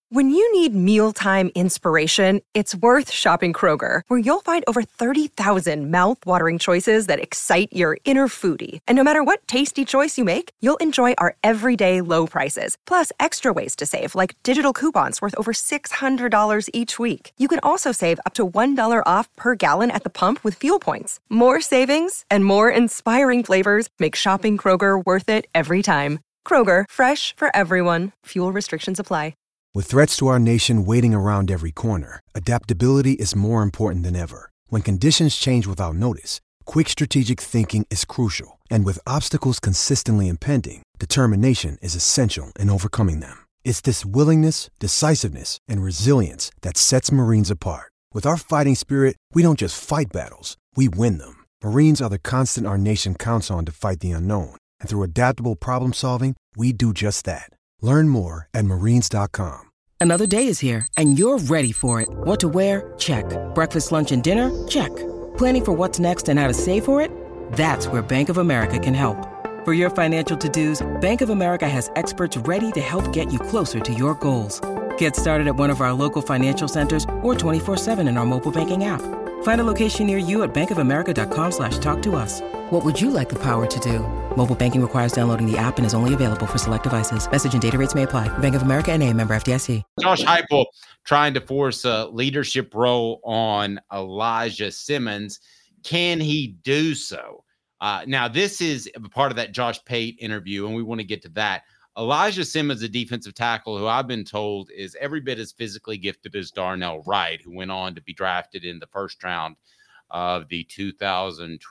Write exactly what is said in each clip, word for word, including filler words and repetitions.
When you need mealtime inspiration, it's worth shopping Kroger, where you'll find over thirty thousand mouth-watering choices that excite your inner foodie. And no matter what tasty choice you make, you'll enjoy our everyday low prices, plus extra ways to save, like digital coupons worth over six hundred dollars each week. You can also save up to one dollar off per gallon at the pump with fuel points. More savings and more inspiring flavors make shopping Kroger worth it every time. Kroger, fresh for everyone. Fuel restrictions apply. With threats to our nation waiting around every corner, adaptability is more important than ever. When conditions change without notice, quick strategic thinking is crucial. And with obstacles consistently impending, determination is essential in overcoming them. It's this willingness, decisiveness, and resilience that sets Marines apart. With our fighting spirit, we don't just fight battles, we win them. Marines are the constant our nation counts on to fight the unknown. And through adaptable problem solving, we do just that. Learn more at marines dot com. Another day is here, and you're ready for it. What to wear? Check. Breakfast, lunch, and dinner? Check. Planning for what's next and how to save for it? That's where Bank of America can help. For your financial to-dos, Bank of America has experts ready to help get you closer to your goals. Get started at one of our local financial centers or twenty-four seven in our mobile banking app. Find a location near you at bankofamerica.com slash talk to us. What would you like the power to do? Mobile banking requires downloading the app and is only available for select devices. Message and data rates may apply. Bank of America N A, member F D I C. Josh Heupel trying to force a leadership role on Elijah Simmons. Can he do so? Uh, now, this is part of that Josh Pate interview, and we want to get to that. Elijah Simmons, a defensive tackle who I've been told is every bit as physically gifted as Darnell Wright, who went on to be drafted in the first round of the two thousand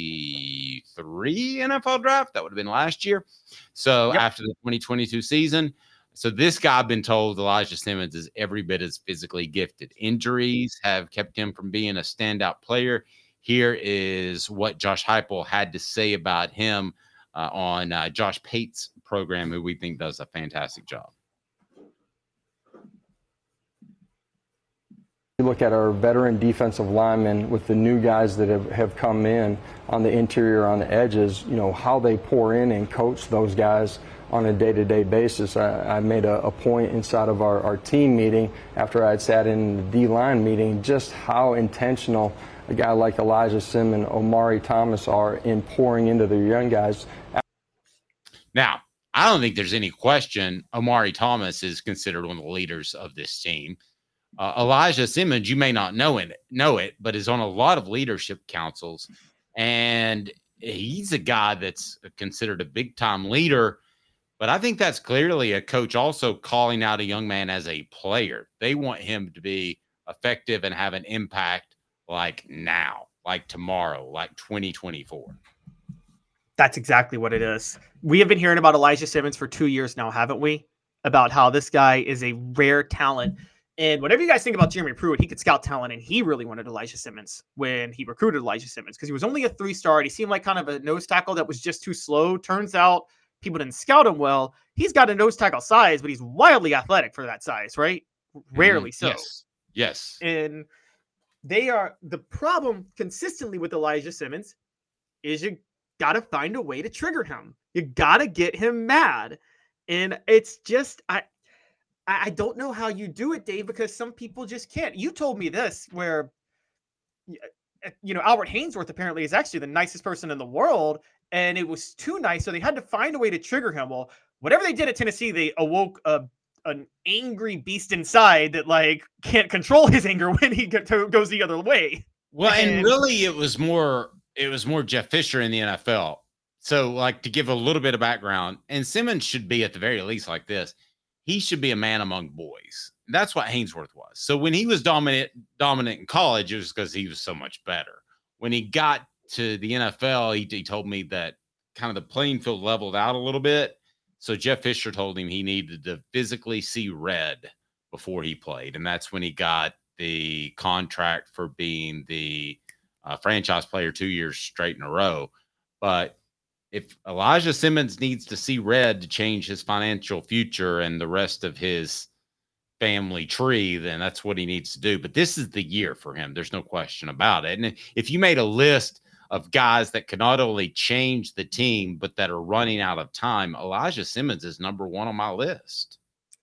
twenty-three N F L draft. That would have been last year. So yep. After the twenty twenty-two season. So this guy, I've been told Elijah Simmons is every bit as physically gifted. Injuries have kept him from being a standout player. Here is what Josh Heupel had to say about him uh, on uh, Josh Pate's program, who we think does a fantastic job. You look at our veteran defensive linemen with the new guys that have, have come in on the interior, on the edges, you know, how they pour in and coach those guys on a day-to-day basis. I, I made a, a point inside of our, our team meeting after I had sat in the D-line meeting, just how intentional a guy like Elijah Simmons, Omari Thomas are in pouring into their young guys. Now, I don't think there's any question Omari Thomas is considered one of the leaders of this team. Uh, Elijah Simmons, you may not know it, know it, but is on a lot of leadership councils, and he's a guy that's considered a big-time leader. But I think that's clearly a coach also calling out a young man as a player. They want him to be effective and have an impact like now, like tomorrow, like twenty twenty-four. That's exactly what it is. We have been hearing about Elijah Simmons for two years now, haven't we? About how this guy is a rare talent. And whatever you guys think about Jeremy Pruitt, he could scout talent, and he really wanted Elijah Simmons when he recruited Elijah Simmons because he was only a three-star. He seemed like kind of a nose tackle that was just too slow. Turns out people didn't scout him well. He's got a nose tackle size, but he's wildly athletic for that size, right? Rarely so. Yes. Yes. And they are the problem consistently with Elijah Simmons is you got to find a way to trigger him. You got to get him mad. And it's just, I, I don't know how you do it, Dave, because some people just can't. You told me this where, you know, Albert Hainsworth apparently is actually the nicest person in the world, and it was too nice, so they had to find a way to trigger him. Well, whatever they did at Tennessee, they awoke a, an angry beast inside that, like, can't control his anger when he goes the other way. Well, and, and really it was more it was more Jeff Fisher in the N F L. So, like, to give a little bit of background, and Simmons should be at the very least like this. He should be a man among boys. That's what Hainsworth was. So when he was dominant dominant in college, it was because he was so much better. When he got to the N F L, he, he told me that kind of the playing field leveled out a little bit. So Jeff Fisher told him he needed to physically see red before he played. And that's when he got the contract for being the uh, franchise player two years straight in a row. But if Elijah Simmons needs to see red to change his financial future and the rest of his family tree, then that's what he needs to do. But this is the year for him. There's no question about it. And if you made a list of guys that can not only change the team, but that are running out of time, Elijah Simmons is number one on my list.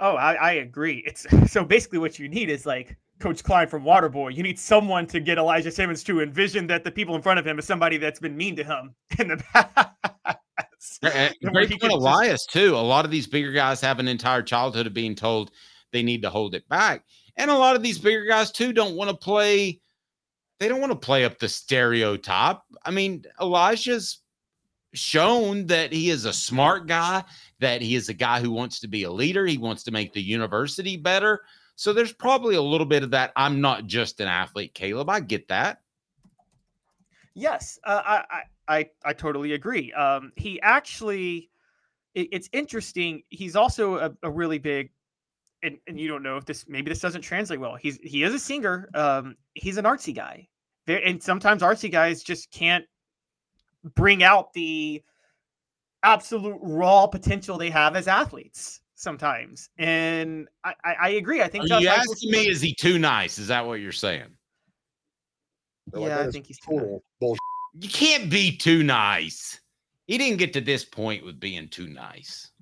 Oh, I, I agree. It's so basically what you need is like Coach Klein from Waterboy. You need someone to get Elijah Simmons to envision that the people in front of him is somebody that's been mean to him in the past. Great point, Elias, too. A lot of these bigger guys have an entire childhood of being told they need to hold it back. And a lot of these bigger guys, too, don't want to play. They don't want to play up the stereotype. I mean, Elijah's shown that he is a smart guy, that he is a guy who wants to be a leader. He wants to make the university better. So there's probably a little bit of that. I'm not just an athlete, Caleb. I get that. Yes, uh, I, I I I totally agree. Um, he actually, it, it's interesting. He's also a, a really big, and, and you don't know if this, maybe this doesn't translate well. He's he is a singer. Um, he's an artsy guy, there, and sometimes artsy guys just can't bring out the absolute raw potential they have as athletes sometimes. And I, I, I agree. I think Are you asking me, is he too nice? Is that what you're saying? Yeah, like, I think he's too nice. You can't be too nice. He didn't get to this point with being too nice.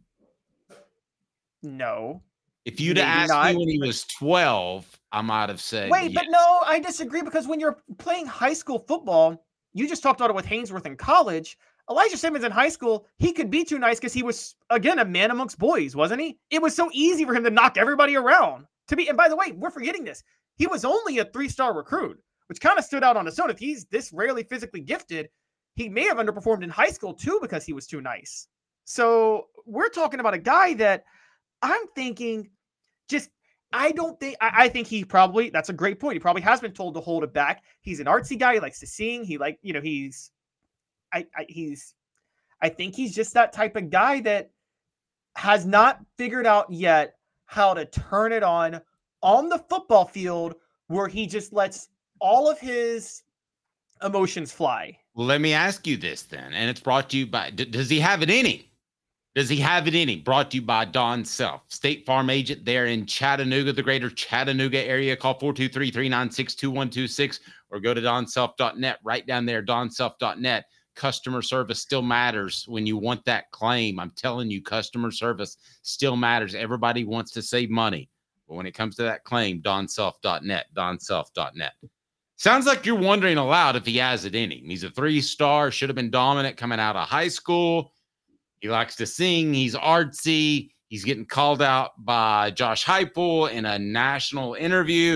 No. If you'd have asked not. me when he was twelve, I might have said Wait, yes. But no, I disagree, because when you're playing high school football, you just talked about it with Haynesworth in college. Elijah Simmons in high school, he could be too nice because he was, again, a man amongst boys, wasn't he? It was so easy for him to knock everybody around. To be, and by the way, we're forgetting this. He was only a three-star recruit, which kind of stood out on its own. If he's this rarely physically gifted, he may have underperformed in high school too because he was too nice. So we're talking about a guy that I'm thinking just, I don't think, I, I think he probably, that's a great point. He probably has been told to hold it back. He's an artsy guy. He likes to sing. He like, you know, he's, I, I he's, I think he's just that type of guy that has not figured out yet how to turn it on on the football field where he just lets all of his emotions fly. Well, let me ask you this then, and it's brought to you by, d- does he have it in him? Does he have it in him? Brought to you by Don Self, State Farm agent there in Chattanooga, the greater Chattanooga area. Call four two three, three nine six, two one two six or go to don self dot net. Right down there, don self dot net. Customer service still matters when you want that claim. I'm telling you, customer service still matters. Everybody wants to save money. But when it comes to that claim, don self dot net, don self dot net. Sounds like you're wondering aloud if he has it in him. He's a three-star, should have been dominant coming out of high school. He likes to sing. He's artsy. He's getting called out by Josh Heupel in a national interview.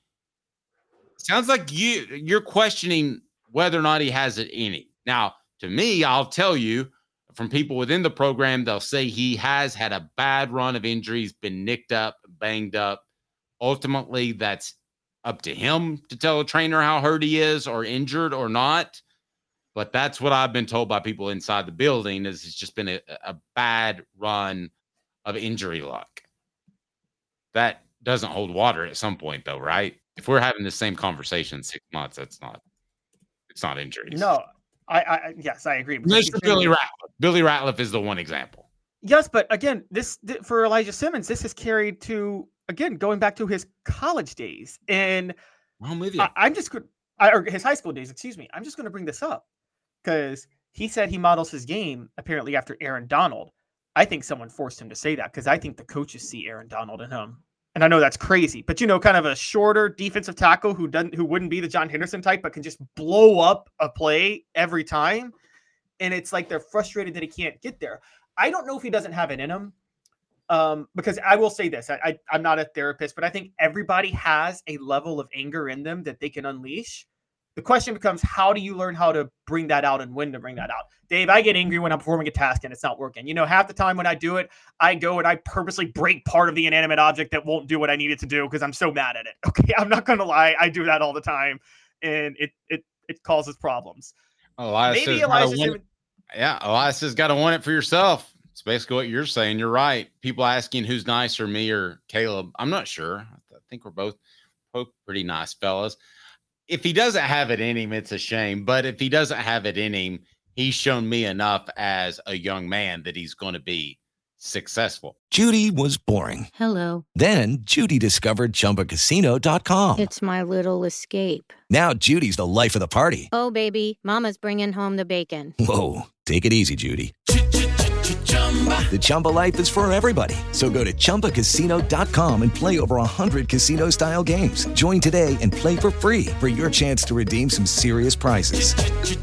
Sounds like you, you're questioning whether or not he has it in him. Now, to me, I'll tell you from people within the program, they'll say he has had a bad run of injuries, been nicked up, banged up. Ultimately, that's up to him to tell a trainer how hurt he is or injured or not. But that's what I've been told by people inside the building, is it's just been a, a bad run of injury luck. That doesn't hold water at some point, though, right? If we're having the same conversation in six months, that's not, it's not injuries. No, I, I yes, I agree. Mister Billy Ratliff. Billy Ratliff is the one example. Yes, but again, this for Elijah Simmons, this is carried to, again, going back to his college days. And I'm with you. I, I'm just going to, or his high school days, excuse me. I'm just going to bring this up because he said he models his game apparently after Aaron Donald. I think someone forced him to say that because I think the coaches see Aaron Donald in him. And I know that's crazy, but you know, kind of a shorter defensive tackle who doesn't, who wouldn't be the John Henderson type, but can just blow up a play every time. And it's like they're frustrated that he can't get there. I don't know if he doesn't have it in him, um, because I will say this: I, I, I'm not a therapist, but I think everybody has a level of anger in them that they can unleash. The question becomes, how do you learn how to bring that out and when to bring that out? Dave, I get angry when I'm performing a task and it's not working. You know, half the time when I do it, I go and I purposely break part of the inanimate object that won't do what I need it to do because I'm so mad at it. Okay, I'm not going to lie. I do that all the time, and it it it causes problems. Elias Maybe Elijah Simmons. Yeah, Elias has got to want it for yourself. It's basically what you're saying. You're right. People asking who's nicer, me or Caleb. I'm not sure. I think we're both, both pretty nice fellas. If he doesn't have it in him, it's a shame. But if he doesn't have it in him, he's shown me enough as a young man that he's going to be successful. Judy was boring. Hello. Then Judy discovered Chumba Casino dot com. It's my little escape. Now Judy's the life of the party. Oh, baby, mama's bringing home the bacon. Whoa, take it easy, Judy. The Chumba life is for everybody. So go to Chumba Casino dot com and play over one hundred casino-style games. Join today and play for free for your chance to redeem some serious prizes.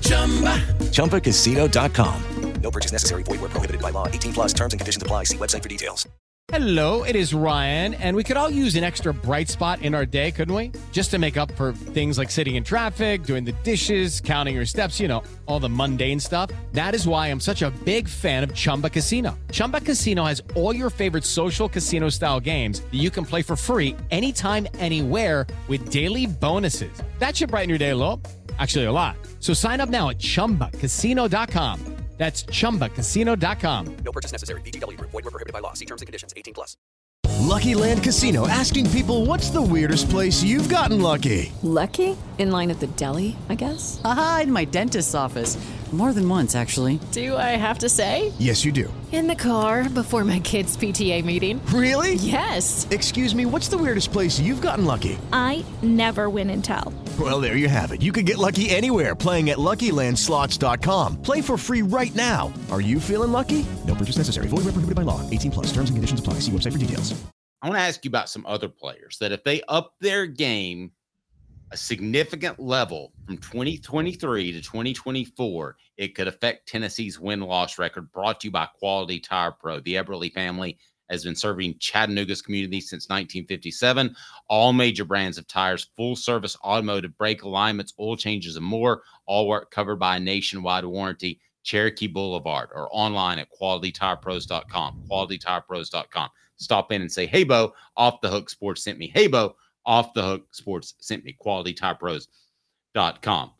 Chumba Casino dot com. No purchase necessary. Void where prohibited by law. eighteen plus terms and conditions apply. See website for details. Hello, it is Ryan, and we could all use an extra bright spot in our day, couldn't we? Just to make up for things like sitting in traffic, doing the dishes, counting your steps, you know, all the mundane stuff. That is why I'm such a big fan of Chumba Casino. Chumba Casino has all your favorite social casino-style games that you can play for free anytime, anywhere with daily bonuses. That should brighten your day a little. Actually, a lot. So sign up now at Chumba Casino dot com. That's Chumba Casino dot com. No purchase necessary. V G W Group. Void where prohibited by law. See terms and conditions. eighteen plus. Lucky Land Casino, asking people, what's the weirdest place you've gotten lucky? Lucky? In line at the deli, I guess? Aha, in my dentist's office. More than once, actually. Do I have to say? Yes, you do. In the car before my kids' P T A meeting. Really? Yes. Excuse me, what's the weirdest place you've gotten lucky? I never win and tell. Well, there you have it. You can get lucky anywhere, playing at Lucky Land Slots dot com. Play for free right now. Are you feeling lucky? No purchase necessary. Void where prohibited by law. eighteen plus. Terms and conditions apply. See website for details. I want to ask you about some other players that if they up their game a significant level from twenty twenty-three to twenty twenty-four, it could affect Tennessee's win-loss record. Brought to you by Quality Tire Pro. The Eberly family has been serving Chattanooga's community since nineteen fifty-seven. All major brands of tires, full-service automotive brake alignments, oil changes, and more. All work covered by a nationwide warranty. Cherokee Boulevard or online at quality tire pros dot com. quality tire pros dot com. Stop in and say, hey, Bo, Off the Hook Sports sent me. Hey, Bo, Off the Hook Sports sent me. quality tire pros dot com.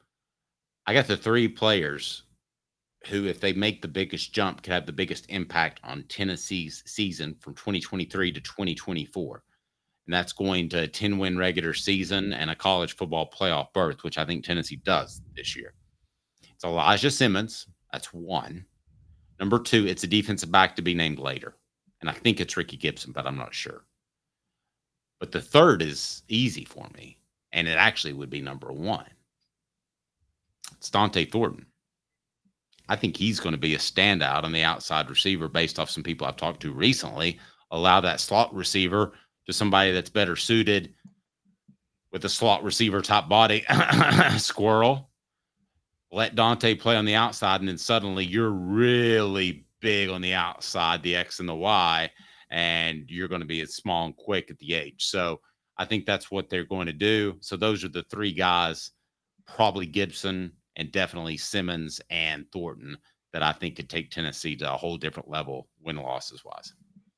I got the three players who, if they make the biggest jump, could have the biggest impact on Tennessee's season from twenty twenty-three to twenty twenty-four. And that's going to a ten-win regular season and a college football playoff berth, which I think Tennessee does this year. It's Elijah Simmons. That's one. Number two, it's a defensive back to be named later. And I think it's Ricky Gibson, but I'm not sure. But the third is easy for me, and it actually would be number one. It's Dante Thornton. I think he's going to be a standout on the outside receiver based off some people I've talked to recently. Allow that slot receiver to somebody that's better suited with a slot receiver type body. Squirrel. Let Dante play on the outside, and then suddenly you're really big on the outside, the X and the Y, and you're going to be as small and quick at the H. So I think that's what they're going to do. So those are the three guys, probably Gibson and definitely Simmons and Thornton, that I think could take Tennessee to a whole different level win-losses wise.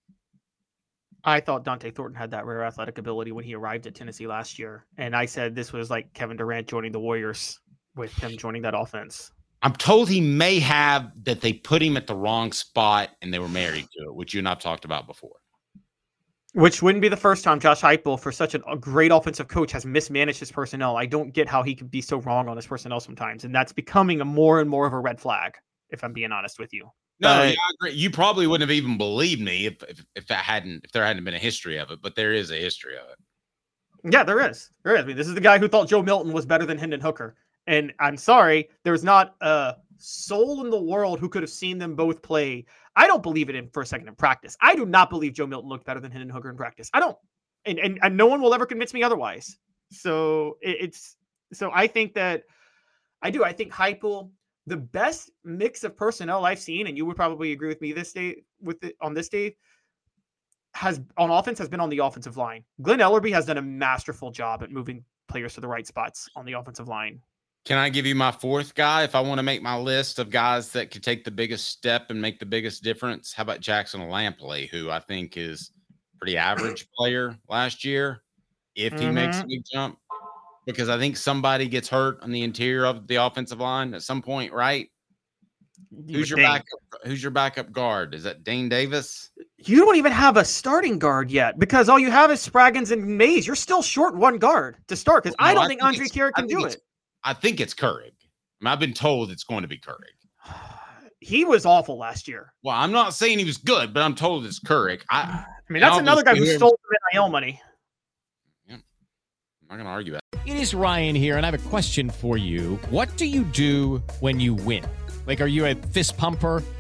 I thought Dante Thornton had that rare athletic ability when he arrived at Tennessee last year. And I said this was like Kevin Durant joining the Warriors with him joining that offense. I'm told he may have that they put him at the wrong spot and they were married to it, which you and I've talked about before. Which wouldn't be the first time Josh Heupel, for such a, a great offensive coach, has mismanaged his personnel. I don't get how he could be so wrong on his personnel sometimes. And that's becoming a more and more of a red flag, if I'm being honest with you. No, uh, yeah, I agree. You probably wouldn't have even believed me if, if if that hadn't if there hadn't been a history of it, but there is a history of it. Yeah, there is. There is. I mean, this is the guy who thought Joe Milton was better than Hendon Hooker. And I'm sorry, there's not a soul in the world who could have seen them both play. I don't believe it in for a second in practice. I do not believe Joe Milton looked better than Hendon Hooker in practice. I don't. And and, and no one will ever convince me otherwise. So it, it's so I think that I do. I think Heupel, the best mix of personnel I've seen, and you would probably agree with me this day with it on this day, has on offense has been on the offensive line. Glenn Ellerbe has done a masterful job at moving players to the right spots on the offensive line. Can I give you my fourth guy? If I want to make my list of guys that could take the biggest step and make the biggest difference, how about Jackson Lampley, who I think is a pretty average player last year, if he mm-hmm. makes a big jump? Because I think somebody gets hurt on the interior of the offensive line at some point, right? You who's your think. backup? Who's your backup guard? Is that Dane Davis? You don't even have a starting guard yet, because all you have is Spraggins and Mays. You're still short one guard to start, because no, I don't I think, think Andre Carrick can do it. I think it's Currig. I mean, I've been told it's going to be Currig. He was awful last year. Well, I'm not saying he was good, but I'm told it's Currig. I, I mean, that's another guy who stole the N I L money. Yeah. I'm not going to argue that. It is Ryan here, and I have a question for you. What do you do when you win? Like, are you a fist pumper?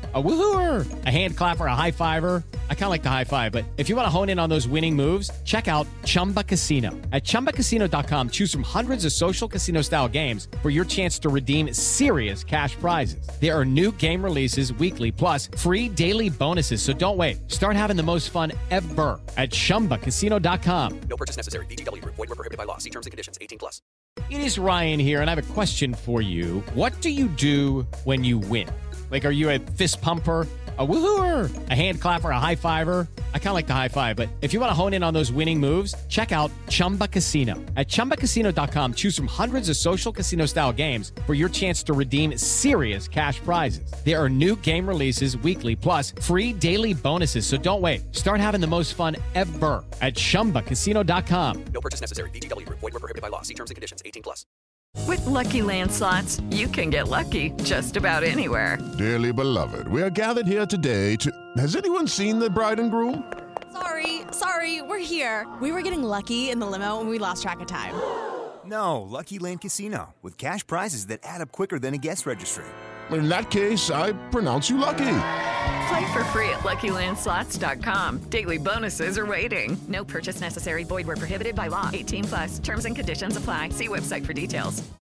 A woohooer, a hand clapper, a high fiver. I kind of like the high five, but if you want to hone in on those winning moves, check out Chumba Casino. At chumba casino dot com, choose from hundreds of social casino style games for your chance to redeem serious cash prizes. There are new game releases weekly, plus free daily bonuses. So don't wait. Start having the most fun ever at chumba casino dot com. No purchase necessary. V G W Group. Void where prohibited by law. See terms and conditions. eighteen plus. It is Ryan here, and I have a question for you. What do you do when you win? Like, are you a fist pumper, a woohooer, a hand clapper, a high fiver? I kind of like the high five, but if you want to hone in on those winning moves, check out Chumba Casino. At chumba casino dot com, choose from hundreds of social casino style games for your chance to redeem serious cash prizes. There are new game releases weekly, plus free daily bonuses. So don't wait. Start having the most fun ever at chumba casino dot com. No purchase necessary. V G W Group. Void where prohibited by law. See terms and conditions. eighteen plus. With Lucky Land Slots, you can get lucky just about anywhere. Dearly beloved, we are gathered here today to... Has anyone seen the bride and groom? Sorry, sorry, we're here. We were getting lucky in the limo and we lost track of time. No, Lucky Land Casino, with cash prizes that add up quicker than a guest registry. In that case, I pronounce you lucky. Play for free at lucky land slots dot com. Daily bonuses are waiting. No purchase necessary. Void where prohibited by law. eighteen plus. Terms and conditions apply. See website for details.